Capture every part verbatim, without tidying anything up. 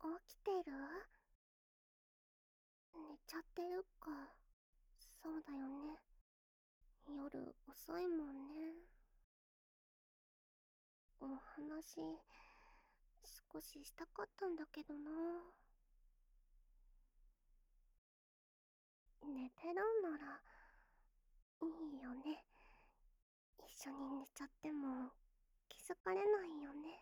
起きてる？寝ちゃってるか。そうだよね。夜遅いもんね。お話、少ししたかったんだけどな。寝てるんなら、いいよね。一緒に寝ちゃっても、気づかれないよね。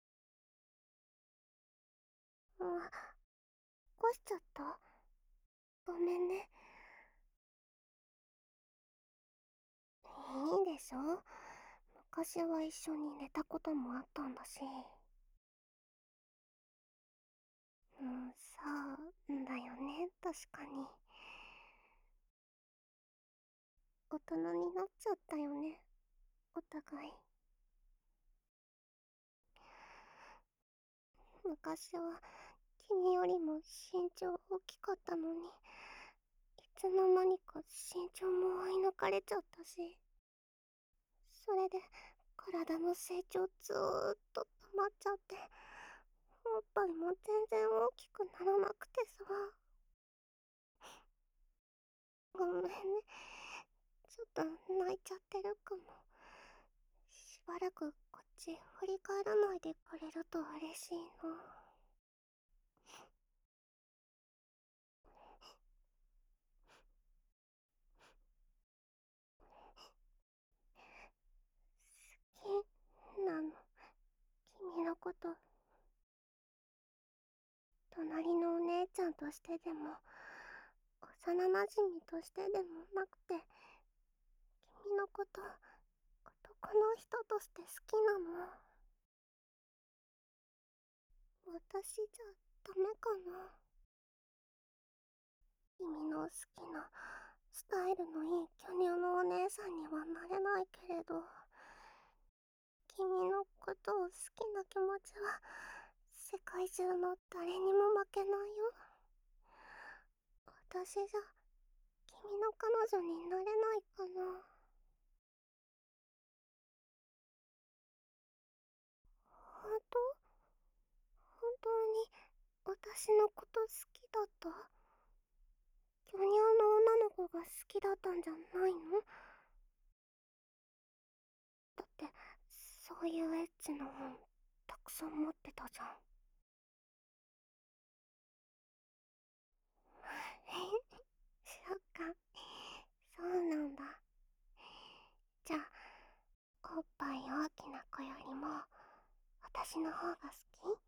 あ、起こしちゃった？ごめんね。いいでしょ？昔は一緒に寝たこともあったんだし。うん、そうだよね、確かに。大人になっちゃったよね、お互い。昔は君よりも身長大きかったのに、いつの間にか身長も追い抜かれちゃったし、それで体の成長ずーっと止まっちゃって、おっぱいも全然大きくならなくてさ。ごめんね。ちょっと泣いちゃってるかも。しばらくこっち振り返らないでくれると嬉しいな。好きなの、君のこと。隣のお姉ちゃんとしてでも、幼馴染としてでもなくて、君のこと、男の人として好きなの。私じゃダメかな。君の好きなスタイルのいい巨乳のお姉さんにはなれないけれど、君のことを好きな気持ちは世界中の誰にも負けないよ。私じゃ君の彼女になれないかな。本当？本当に私のこと好きだった？巨乳の女の子が好きだったんじゃないの？だってそういうエッチな本たくさん持ってたじゃん。そっか、そうなんだ。じゃあおっぱい大きな子よりも私の方が好き？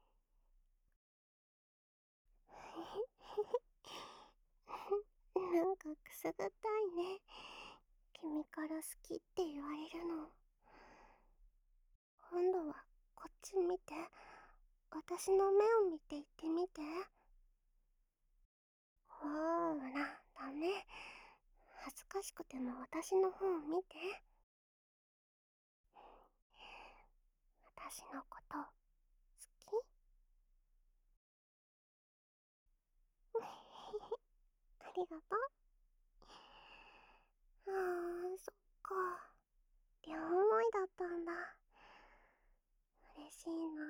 なんかくすぐったいね。君から好きって言われるの。今度はこっち見て。私の目を見て言ってみて。ほーら、ダメ。恥ずかしくても私の方を見て。私のこと好き？ありがとう。あー、そっか。両思いだったんだ。嬉しいな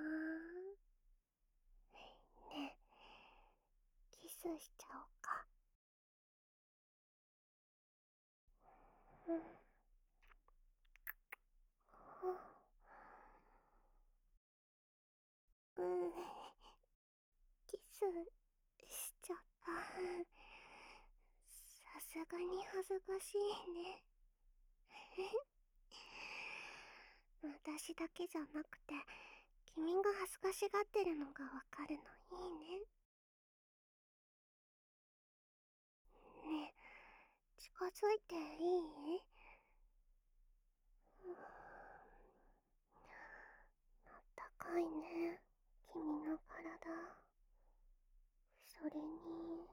ぁ。ねえ、キスしちゃおうか。うん。うん。キスしちゃった。さすがに恥ずかしいね。私だけじゃなくて、君が恥ずかしがってるのがわかるのいいね。ねえ、近づいていい？あったかいね、君の体。それに、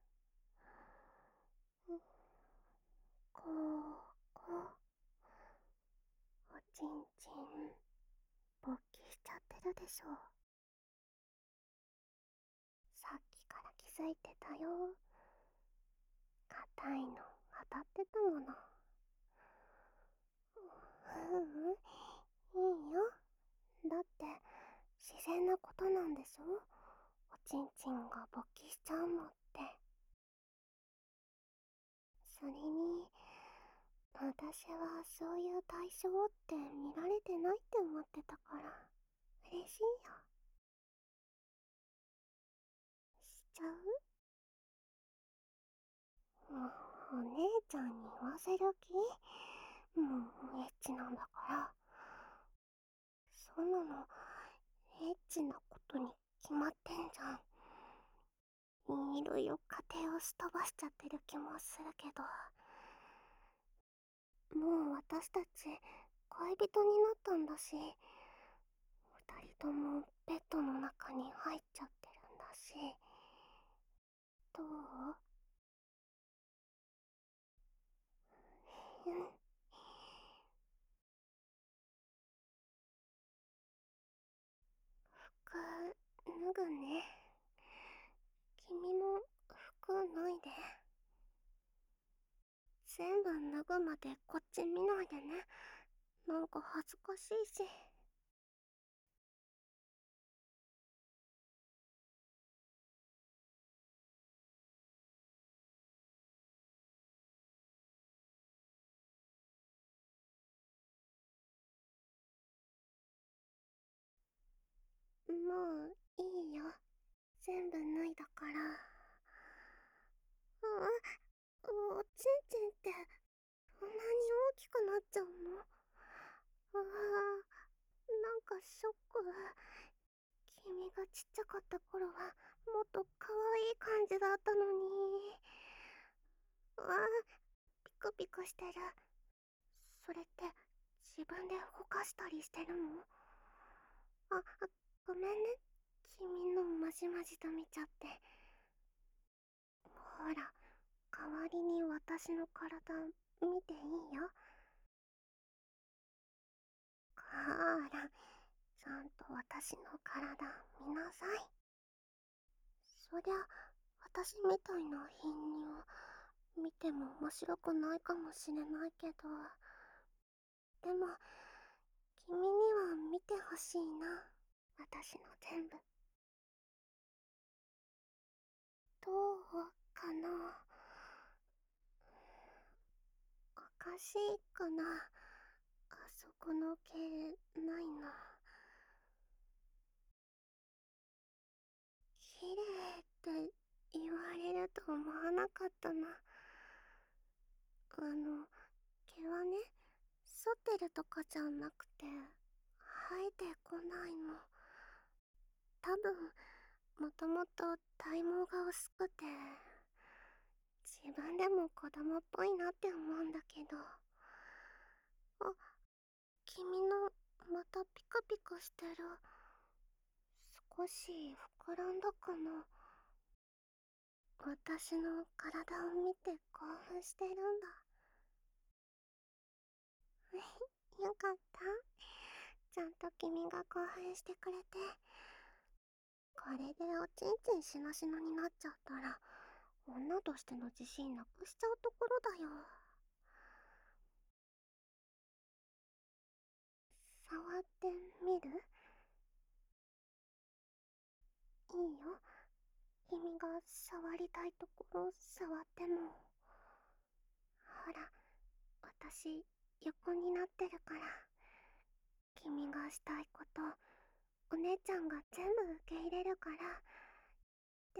こう、こう、おちんちん、勃起しちゃってるでしょ。さっきから気づいてたよ。硬いの当たってたもの。ううん、いいよ。だって自然なことなんでしょ？ ちんちんが勃起しちゃうのって。それに、私はそういう対象って見られてないって思ってたから、嬉しいよ。しちゃう？もう、お姉ちゃんに言わせる気？もう、エッチなんだから。そんなの、エッチなことに決まってんじゃん。いろいろ家庭をすっ飛ばしちゃってる気もするけど、もう私たち恋人になったんだし、二人ともベッドの中に入っちゃってるんだし。どう？うん。服脱ぐね。君も服脱いで。全部脱ぐまでこっち見ないでね。なんか恥ずかしいし。もういいよ。全部脱いだから。うう、おちんちんってそんなに大きくなっちゃうの？うわぁ、なんかショック。君がちっちゃかった頃はもっと可愛い感じだったのに。うわぁ、ピクピクしてる。それって自分で動かしたりしてるの？あ、ごめんね。君のまじまじと見ちゃって。ほら、代わりに私の体見ていいよ。ほら、ちゃんと私の体見なさい。そりゃ、私みたいな貧乳見ても面白くないかもしれないけど、でも、君には見てほしいな。私の全部。どうかな？おかしいかな？あそこの毛ないな。綺麗って言われると思わなかったな。あの、毛はね、剃ってるとかじゃなくて、生えてこないの。多分、もともと体毛が薄くて、自分でも子供っぽいなって思うんだけど。あ、君のまたピクピクしてる。少し膨らんだかな？私の体を見て興奮してるんだ。よかった。ちゃんと君が興奮してくれて。これでおちんちんしなしなになっちゃったら、女としての自信なくしちゃうところだよ。触ってみる？いいよ。君が触りたいところ触っても。ほら、私、横になってるから。君がしたいこと、お姉ちゃんが全部受け入れるから。で、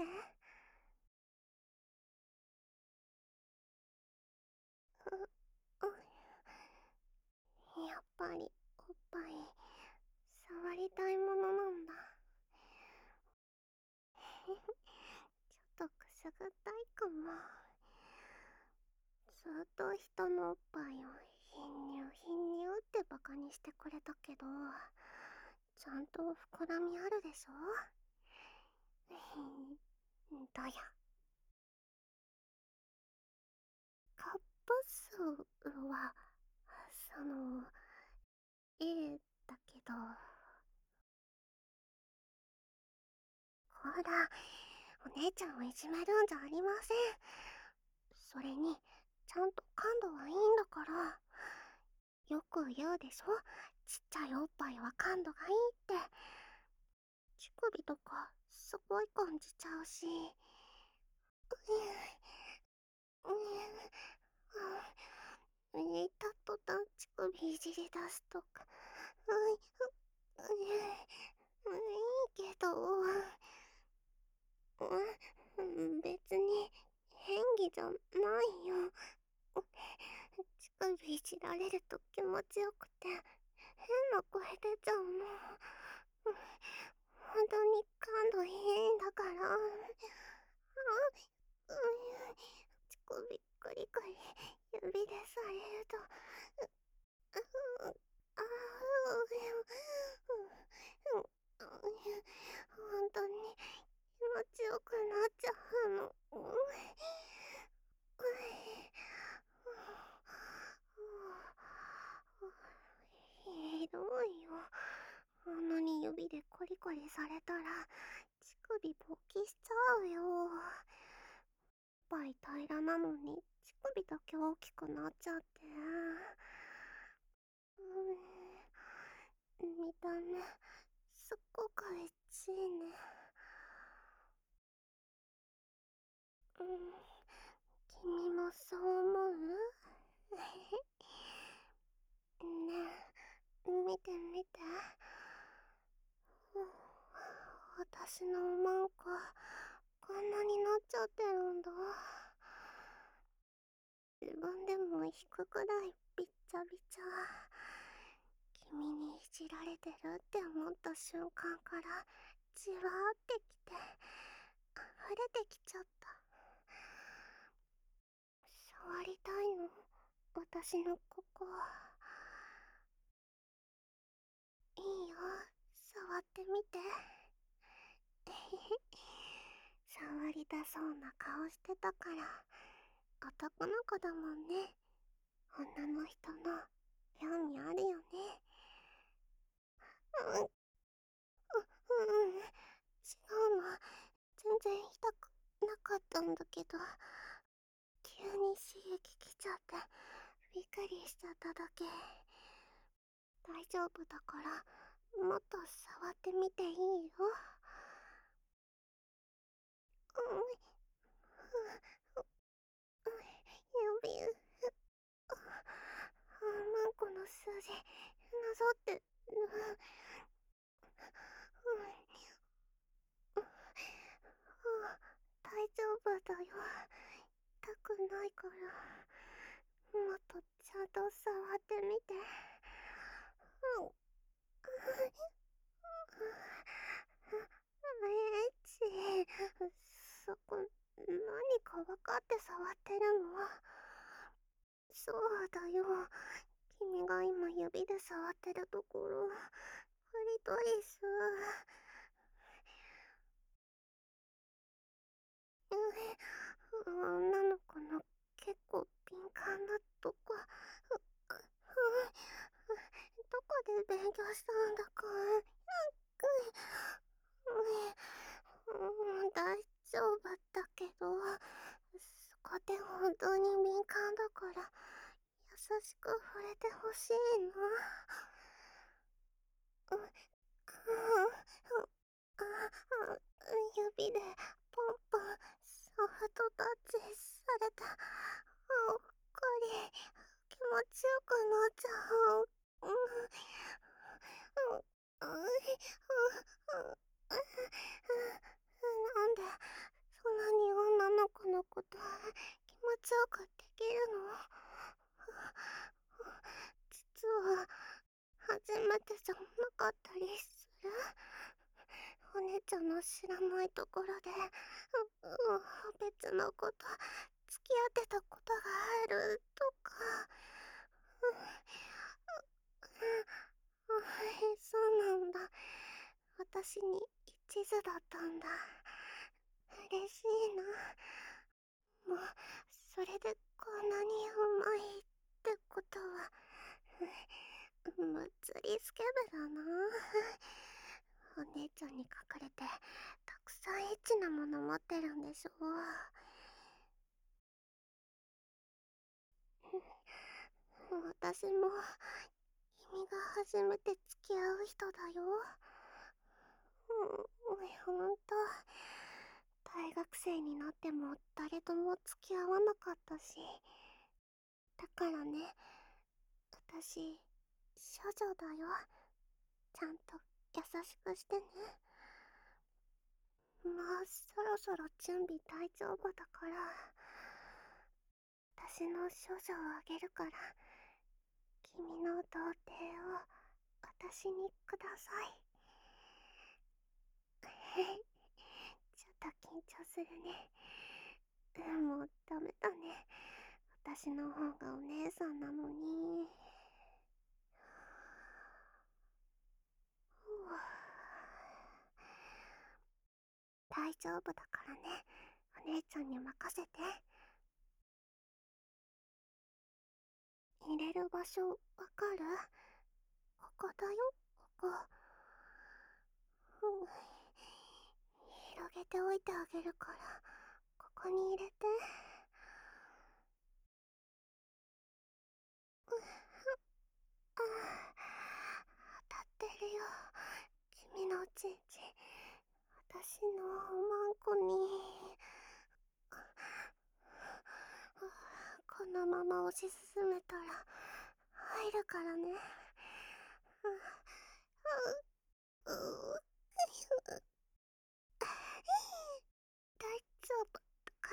う、う、やっぱり、おっぱい、触りたいものなんだ。ちょっとくすぐったいかも。ずっと人のおっぱいを貧乳貧乳ってバカにしてくれたけど、ちゃんと膨らみあるでしょ？どや。カップ数は、その、A だけど、ほら、お姉ちゃんをいじめるんじゃありません。それに、ちゃんと感度はいいんだから。よく言うでしょ？ちっちゃいおっぱいは感度がいいって。乳首とかすごい感じちゃうし。うん、うん、寝た途端乳首いじり出すとか。うん、うん、いいけど、うん、別に変技じゃないよ。乳首いじられると気持ちよくて変な声出ちゃうの。本当に感度いいんだから。あ、うん、乳首カリカリ指でされると、うん、ああ、うん、本当に気持ちよくなっちゃうの。うん、ひどいよ。あんなに指でコリコリされたら乳首勃起しちゃうよ。ぱい平らなのに乳首だけ大きくなっちゃって。うん、見た目すっごくエッチいね。うん、君もそう思う？ねえ、見て見て。私のおまんここんなになっちゃってるんだ。自分でも引くくらいびっちゃびちゃ。君にいじられてるって思った瞬間からじわーってきて溢れてきちゃった。触りたいの？私のここ。いいよ、触ってみて。触りたそうな顔してたから男の子だもんね。女の人の興味あるよね。うん、うん、うん、違うの。全然痛くなかったんだけど、急に刺激来ちゃってびっくりしちゃっただけ。大丈夫だからもっと触ってみていいよ。うん、うん、指、あマンコの数字なぞって、うん、うん、大丈夫だよ。痛くないから。もっとちゃんと触ってみて。うん、えち、そこ何か分かって触ってるの？そうだよ、君が今指で触ってるところ、クリトリス。うん、女の子の結構敏感なとこ。ううどこで勉強したんだか。うん、大丈夫だけど、そこで本当に敏感だから優しく触れてほしいな。うん、ああ、指でポンポンソフトタッチされた。ほっこり気持ちよくなっちゃう。うん、うん、うん、うん、なんでそんなに女の子のこと気持ちよくできるの？実は初めてじゃなかったりする？お姉ちゃんの知らないところで、う、う、別の子と付き合ってたことがあるとか。う、う、そうなんだ。私に一途だったんだ。嬉しいな。もうそれでこんなにうまいってことは、むっつりスケベだな。お姉ちゃんに隠れてたくさんエッチなもの持ってるんでしょ。私も君が初めて付き合う人だよ。 ほんと。大学生になっても誰とも付き合わなかったし。だからね、私、処女だよ。ちゃんと優しくしてね。まあ、そろそろ準備大丈夫だから、私の処女をあげるから、君の童貞を私にください。ちょっと緊張するね。もうダメだね。私の方がお姉さんなのに。大丈夫だからね。お姉ちゃんに任せて。入れる場所わかる？ここだよ、ここ。うん、広げておいてあげるから、ここに入れて。ああ、当たってるよ。君のおちんちん。私のおまんこに。このまま押し進めたら入るからね。うう大丈夫だから、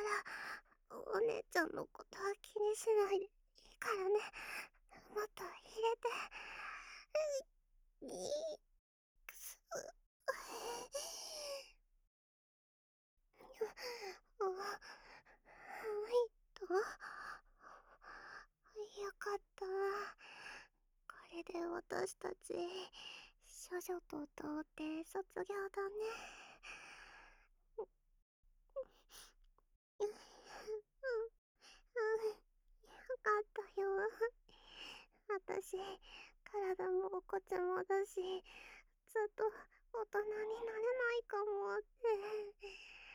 お姉ちゃんのことは気にしないでいいからね。もっと入れて。いいくす。あ、はいと。よかった。これで私たち、処女と童貞卒業だね。うん、うん、よかったよ。私、体もお骨もだし、ずっと大人になれないかもって。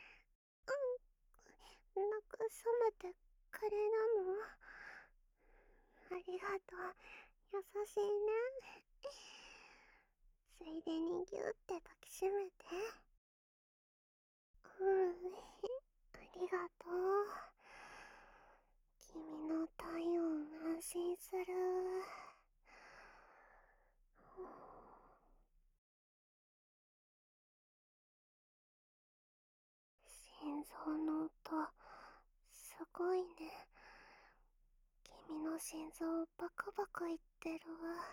うん、なんか冷めてくれなの？ありがとう。優しいね。ついでにギュって抱きしめて。うん、ありがとう。君の体温安心する。心臓の音、すごいね。君の心臓バクバクいってる。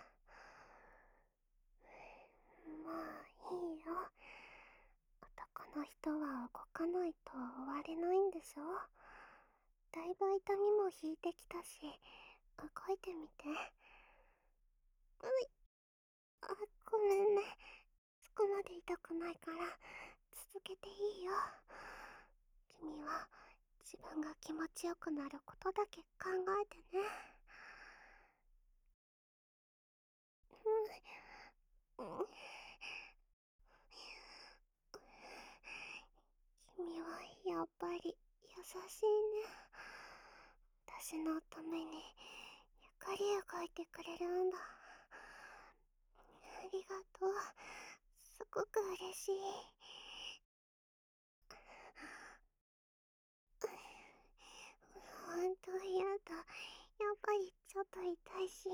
まあいいよ。男の人は動かないと終われないんでしょ。だいぶ痛みも引いてきたし、動いてみて。うい、あ、ごめんね。そこまで痛くないから続けていいよ。君は自分が気持ちよくなることだけ考えてね。うん、うん、君はやっぱり優しいね。私のためにゆっくり動いてくれるんだ。ありがとう。すごく嬉しい。ほんとやだ。やっぱりちょっと痛いし。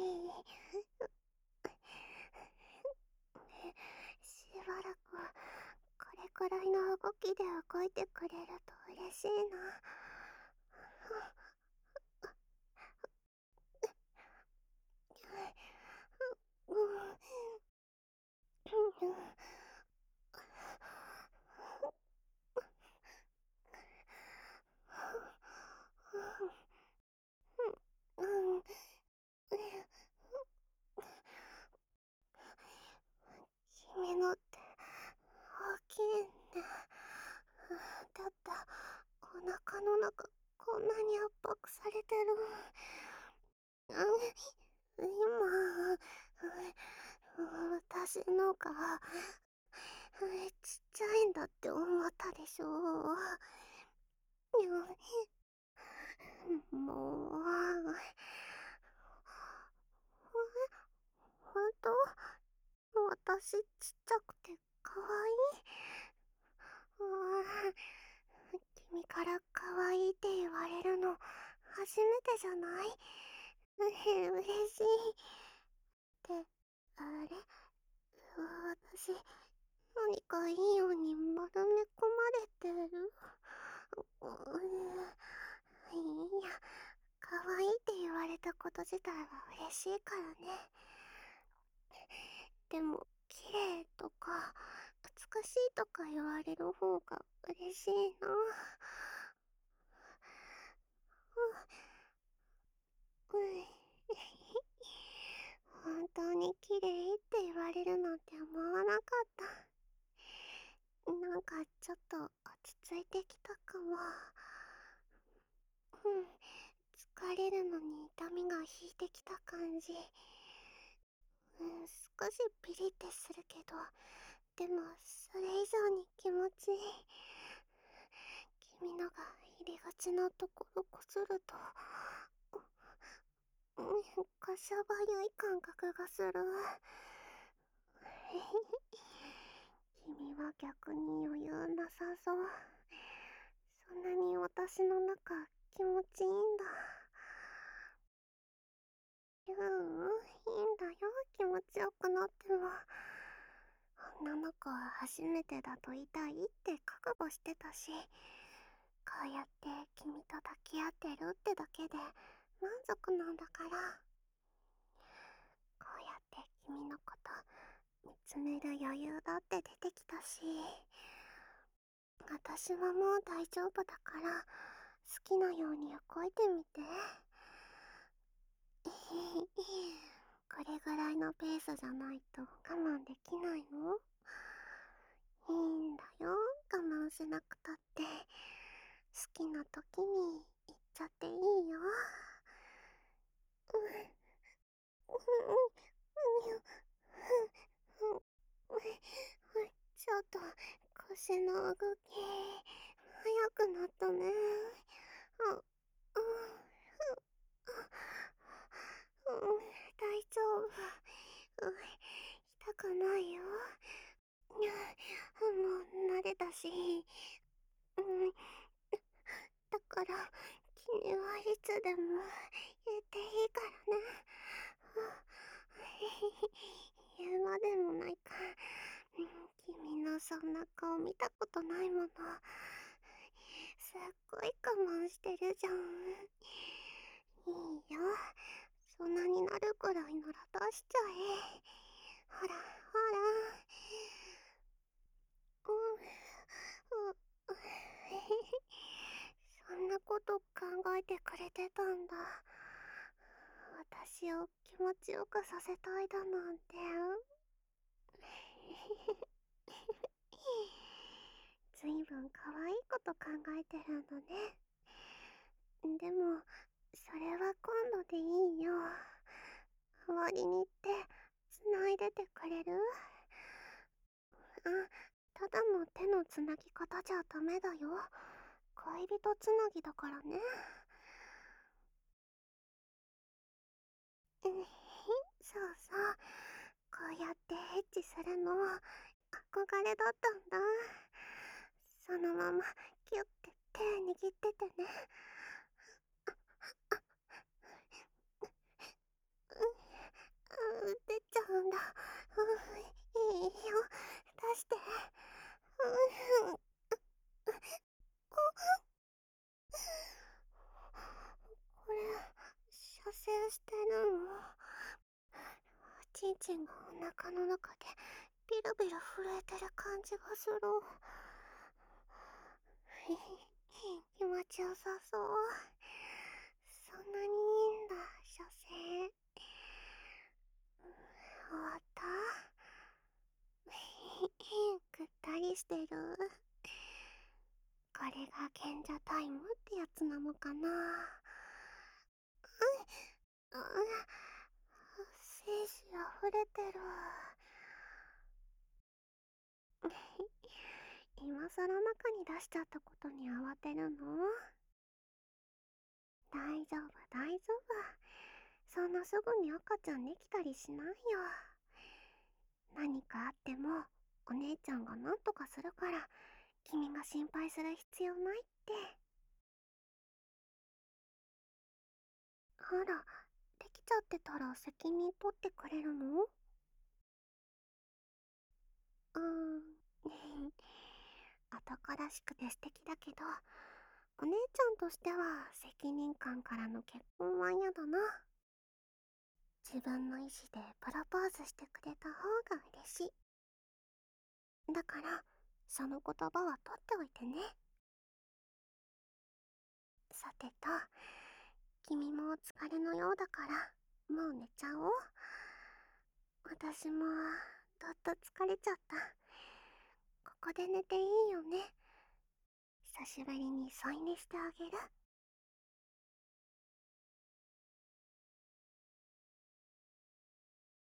しばらくこれくらいの動きで動いてくれると嬉しいな。うん、うん、うん、うん、君のって大きいね。だってお腹の中こんなに圧迫されてる。うん、今、私のがちっちゃいんだって思ったでしょ。もう、ほんと？私ちっちゃくて可わいい。うわ、君からかわいいって言われるの初めてじゃない？うへ、嬉しい。って、あれ、私、何かいいように丸め込まれてる？うういや、可愛いって言われたこと自体は嬉しいからね。でも、綺麗とか、美しいとか言われる方が嬉しいな。うん。本当に綺麗って言われるなんて思わなかった。なんかちょっと落ち着いてきたかも。うん。疲れるのに痛みが引いてきた感じ。うん、少しピリってするけど、でもそれ以上に気持ちいい。君のが入りがちなところこすると、うん、かしゃばゆい感覚がする。君は逆に余裕なさそう。そんなに私の中気持ちいいんだ。うん、いいんだよ、気持ちよくなっても。女の子は初めてだと痛いって覚悟してたし、こうやって君と抱き合ってるってだけで満足なんだから。こうやって君のこと見つめる余裕だって出てきたし、私はもう大丈夫だから好きなように動いてみて。これぐらいのペースじゃないと我慢できないの？いいんだよ、我慢しなくたって。好きな時に言っちゃっていいよ。うん、うん、うん、うん、ちょっと腰の動き速くなったね。あ、うん、うん、大丈夫。うん、痛くないよ。いや、もう慣れたし。うん、だから、君はいつでも言っていいからね。言うまでもないか。うん、君のそんな顔見たことないもの。すっごい我慢してるじゃん。いいよ。そんなになるくらいなら出しちゃえ。ほら、ほら。うん、う、そんなこと考えてくれてたんだ。私を気持ちよくさせたいだなんて。ずいぶん可愛いこと考えてるのね。でも、それは今度でいいよ。終わりに行って繋いでてくれる？あ、ただの手のつなぎ方じゃダメだよ。恋人つなぎだからね。うん、そうそう。こうやってエッチするの憧れだったんだ。そのままキュッて手握っててね。うん、出ちゃうんだ。うん、いいよ、出して。うん、これ、射精してるの？ちんちんがお腹の中でビルビル震えてる感じがする。気持ちよさそう。そんなにいいんだ、射精。終わった？ぐったりしてる。これが賢者タイムってやつなのかな。うん、精子溢れてる。今更中に出しちゃったことに慌てるの？大丈夫、大丈夫。そんなすぐに赤ちゃんできたりしないよ。何かあってもお姉ちゃんがなんとかするから、君が心配する必要ないって。あら、できちゃってたら責任取ってくれるの？うーん。男らしくて素敵だけど、お姉ちゃんとしては責任感からの結婚は嫌だな。自分の意思でプロポーズしてくれた方が嬉しい。だから、その言葉は取っておいてね。さてと、君もお疲れのようだから、もう寝ちゃおう。私も、どっと疲れちゃった。ここで寝ていいよね。久しぶりに添い寝してあげる。